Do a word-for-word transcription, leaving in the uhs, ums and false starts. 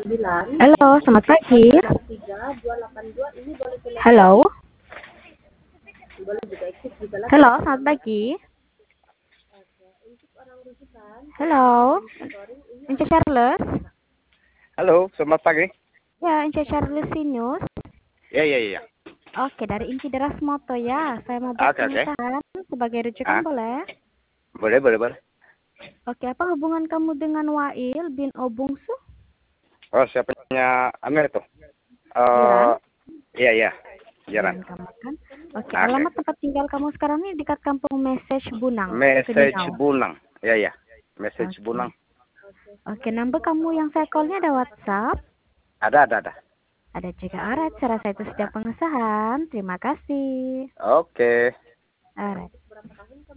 Halo, selamat pagi. Halo. Halo, selamat pagi. Halo. Ince Charles. Halo, selamat pagi. Ya, Ince Charles Sinus. Ya, ya, ya. Oke, dari Inci Deras Moto ya. Saya mau buat Oke, oke. pengesahan sebagai rujukan Ah, boleh? boleh, boleh, boleh. Oke, apa hubungan kamu dengan Wail bin Obungsu? Oh, siapanya Amir itu? Jiran? Eh, iya, iya. Jiran Jalan. kamu kan? Oke, Oke, alamat oke. tempat tinggal kamu sekarang ini dekat kampung Message Bunang, Message Kedinau. Bunang. Ya, ya. Message Oke. Bunang. Oke, number kamu yang saya call-nya ada WhatsApp? Ada, ada, ada. Ada juga Arat, saya rasa itu setiap pengesahan. Terima kasih. Oke. Arat.